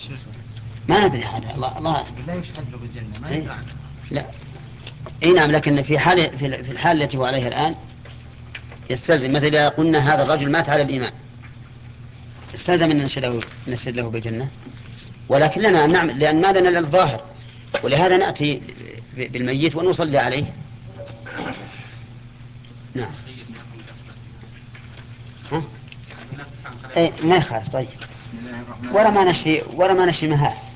ما ندري هذا الله لا يشهد له بالجنة ما يدري عنه. لا اي نعم، لكن في حال في الحال التي هو عليها الآن يستلزم، مثل إذا قلنا هذا الرجل مات على الإيمان استلزم أن نشهد له بالجنة، ولكن لنا أن نعمل، لأن ما لنا إلا الظاهر، ولهذا نأتي بالميت ونصلي عليه. نعم. ها؟ ما يخالف. طيب، ولا ما نشري مهار.